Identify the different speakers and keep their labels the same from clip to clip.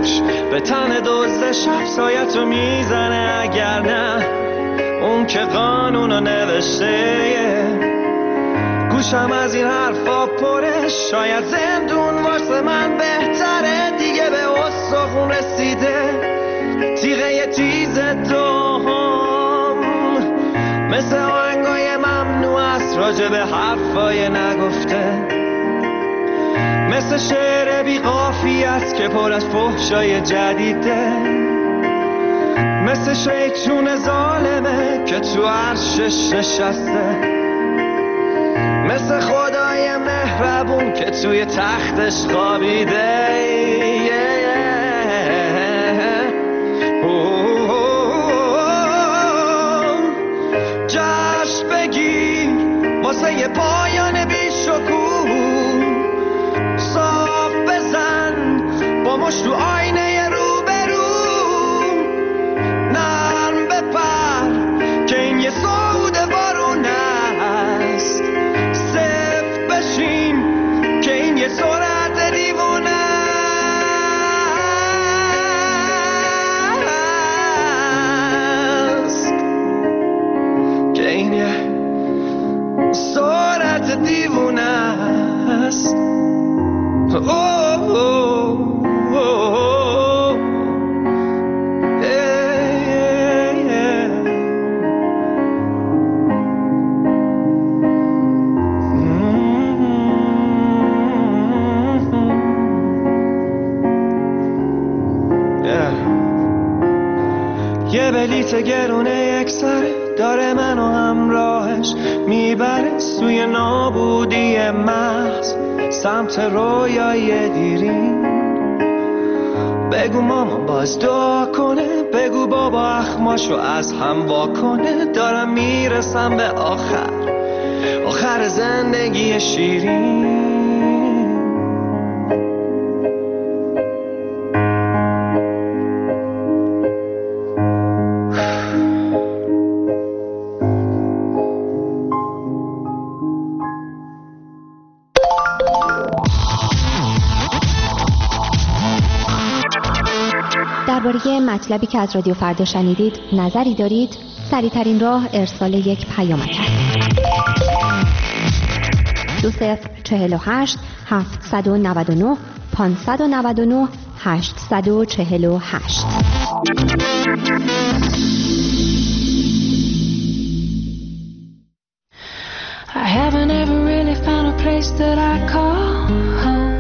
Speaker 1: گوش به تن دزد شب سایتو میزنه، اگر نه اون که قانونو نوشته. گوشم از این حرفا پره، شاید زندون واسه من بهتره. دیگه به استخون رسیده تیغه تیز دوم، مثل آهنگای ممنوع است راجع به حرفای نگفته، مثل شعر بی قافی است که پر از فحشای جدیده، مثل شیطون ظالمه که تو عرشش نشسته، مثل خدای مهربون که توی تختش خوابیده. جشن بگیر واسه یه پایان بی شکوه، صاف بزن با مشت تو آینه روبرو، نرم بپر که این یه صعود بارون است، سفت بشین که این یه سرعت دیوونه است، که این یه سرعت دیوونه است. یه بلیت گرونه یک سره داره منو همراهش میبره سوی نابودی محض، سمت رویای دیرین. بگو ماما باز دعا کنه، بگو بابا اخماشو از هم واکنه. دارم میرسم به آخر زندگی شیرین.
Speaker 2: درباره مطلبی که از رادیو فردا شنیدید نظری دارید؟ سریع‌ترین راه ارسال یک پیامک است. 2048 799 599 848.
Speaker 3: I haven't ever really found a place that I call home.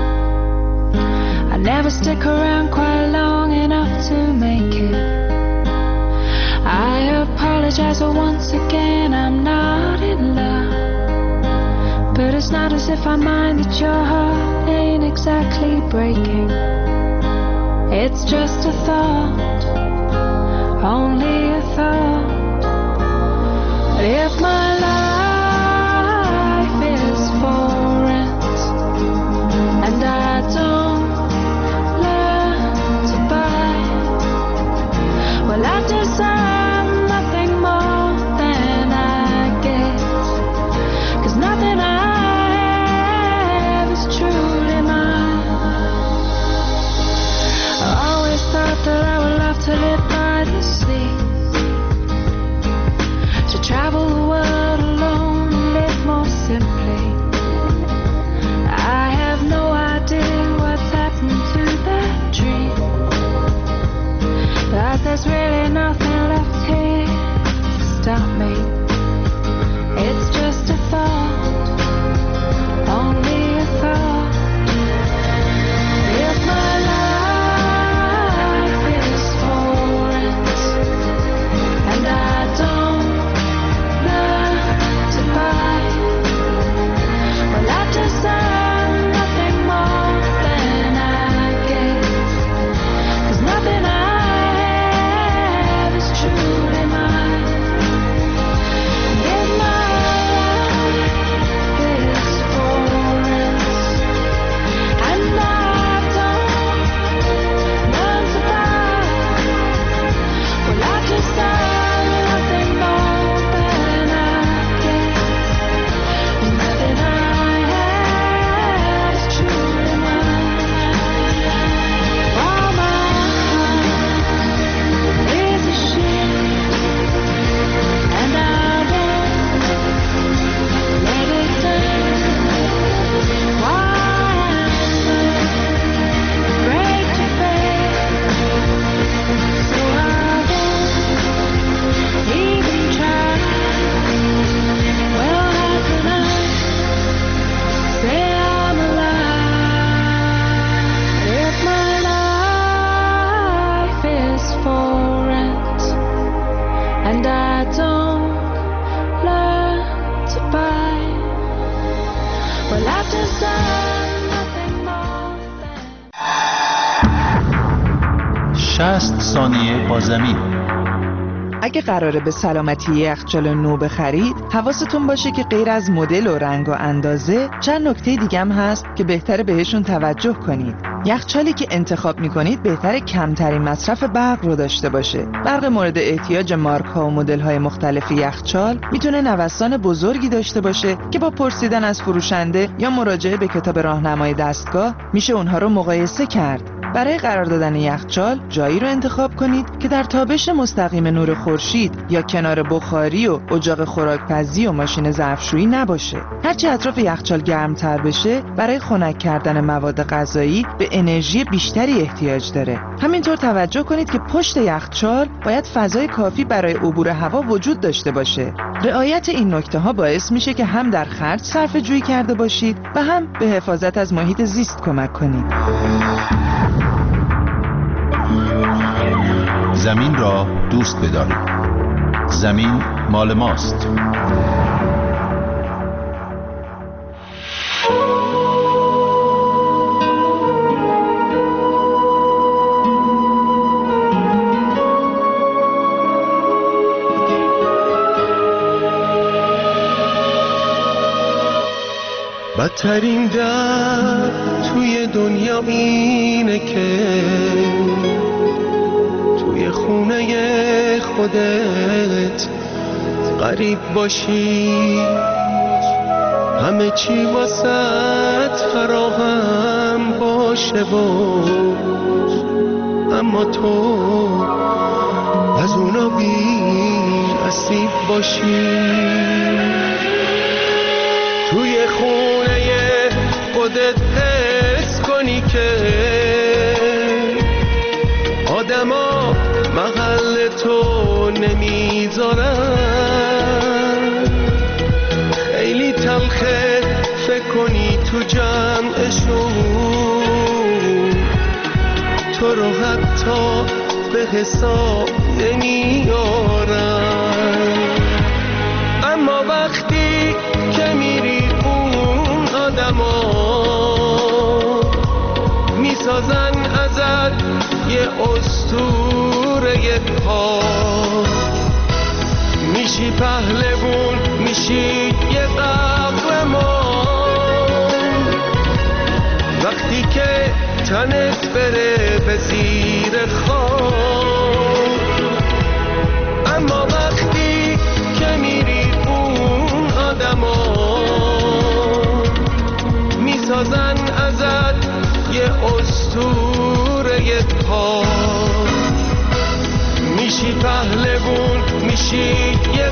Speaker 3: I never stick around quite long enough to make it. I apologize for once again, I'm not in love. But it's not as if I mind that your heart ain't exactly breaking. It's just a thought, only a thought. But if my life is for rent and I don't learn to buy, well I deserve nothing more than I get, 'cause nothing I have is truly mine. I always thought that I would love to live by the sea, to travel the world
Speaker 4: 60 ثانیه با زمین.
Speaker 5: اگه قراره به سلامتی یخچال نو بخرید، حواستون باشه که غیر از مدل و رنگ و اندازه، چند نکته دیگه هم هست که بهتره بهشون توجه کنید. یخچالی که انتخاب میکنید بهتره کمترین مصرف برق رو داشته باشه. برق مورد احتیاج مارک ها و مدل های مختلف یخچال میتونه نوسان بزرگی داشته باشه که با پرسیدن از فروشنده یا مراجعه به کتاب راهنمای دستگاه میشه اونها رو مقایسه کرد. برای قرار دادن یخچال جایی رو انتخاب کنید که در تابش مستقیم نور خورشید یا کنار بخاری و اجاق خوراکپزی و ماشین ظرفشویی نباشه. هرچی اطراف یخچال گرمتر بشه، برای خنک کردن مواد غذایی به انرژی بیشتری احتیاج داره. همینطور توجه کنید که پشت یخچال باید فضای کافی برای عبور هوا وجود داشته باشه. رعایت این نکته ها باعث میشه که هم در خرج صرفه جویی کرده باشید و هم به حفاظت از محیط زیست کمک کنید.
Speaker 4: زمین را دوست بدارید. زمین مال ماست.
Speaker 1: بدترین درد توی دنیا اینه که توی خونه خودت غریب باشی، همه چی واسط فراهم باشه و اما تو از اونا بی نصیب باشی. توی خونه خودت حس کنی که آدما محل تو نمیذارن، خیلی تلخه فکر کنی تو جمعشون تو رو حتی به حساب نمیارن. اما وقتی که میری اون آدما میسازن ازت یه اسطوره پاک، میشی پهلوون، میشی یه قهرمان. وقتی که تنت بره به زیر خاک، اما وقتی که میری اون آدما میسازن ازت یه اسطوره پاک، میشی پهلوون، میشی یه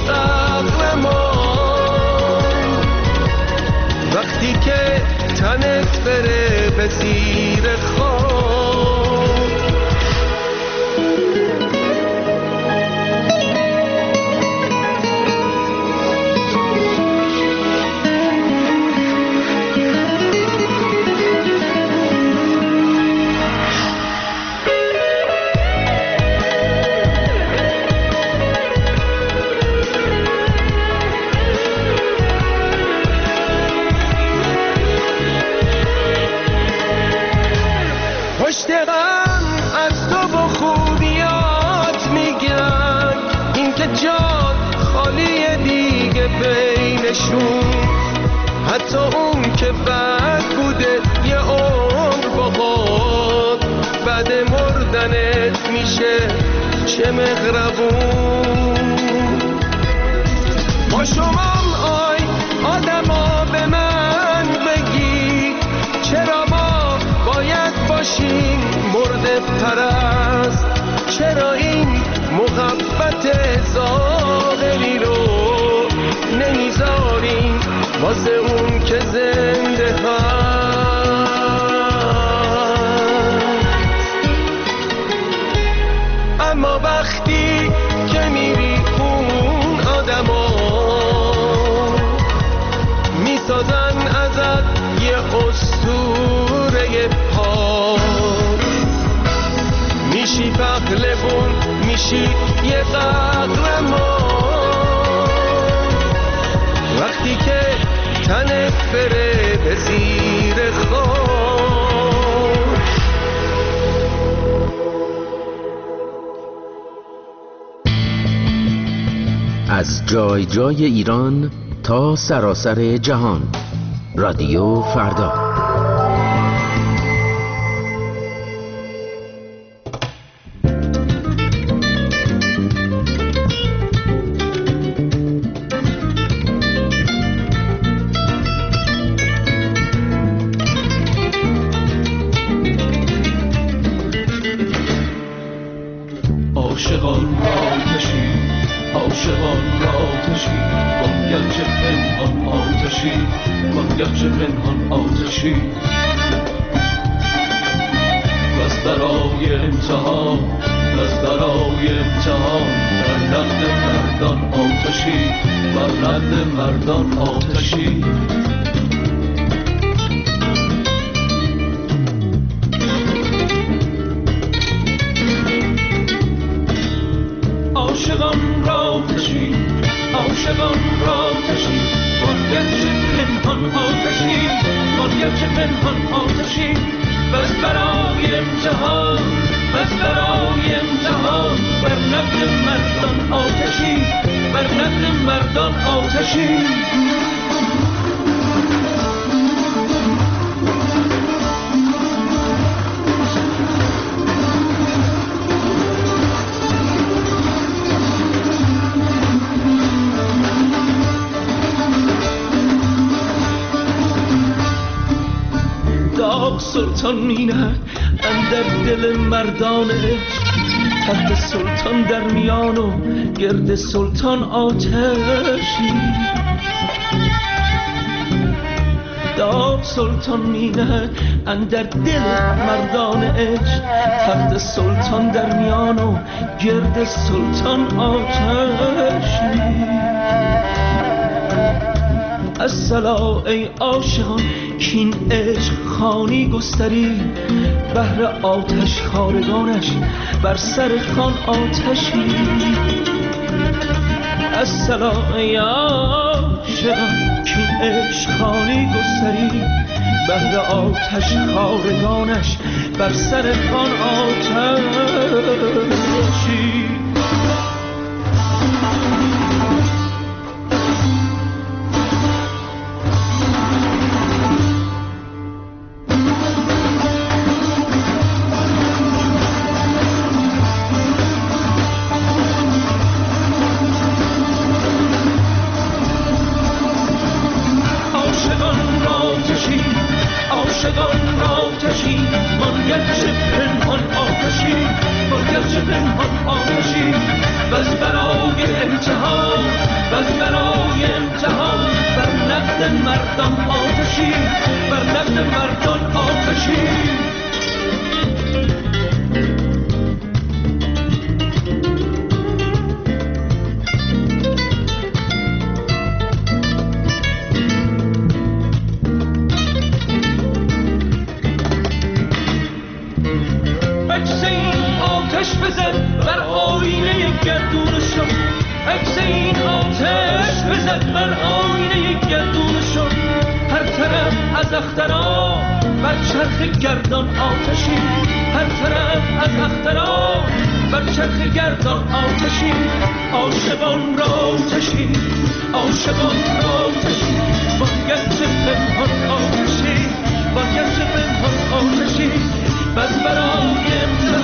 Speaker 1: قهرمان. وقتی که تنت بره به زیر خاک. حتی اون که بد بوده یه عمر باهات، بعد مردنت میشه چه مغربون. با شمام آی آدما به من بگی چرا ما باید باشیم مرده پرست، چرا این محبت ظاهری رو نمیذاریم واسه اون که زنده هست. اما وقتی که میری اون آدما میسازن ازت یه اسطوره پاک، میشی پهلوون، میشی یه قهرمان. وقتی که تنت بره به زیر خاک.
Speaker 6: از جای جای ایران تا سراسر جهان. رادیو فردا.
Speaker 1: عاشقان آتشی، عاشقان آتشی، گرچه پنهان آتشی، گرچه پنهان آتشی، بس برای امتحان، بس برای امتحان، بر نقد مردان آتشی، بر نقد مردان آتشی. عاشقان را تشی، عاشقان را تشی، گرچه پنهان آتشی، گرچه پنهان آتشی، بس برای امتحان، بس برای امتحان، بر نقد مردان آتشی، بر نقد مردان آتشی. سلطان مینه اندر دل مردانه، تخت سلطان در میان و گرد سلطان آتشی. داغ سلطان مینه اندر دل مردانه، تخت سلطان در میان و گرد سلطان آتشی. الصلا ای عاشقان کین عشق خانی گستری، بهر آتش خارگانش بر سر خان آتشی. الصلا ای عاشقان کین عشق خانی گستری، بهر آتش خارگانش بر سر خان آتشی.
Speaker 7: گردان آتشی، هر طرف از اخترا بر چرخ گردان آتشی. عاشقان را آتشی، عاشقان را آتشی، با گرچه پنهان آتشی، با گرچه پنهان آتشی، بس برای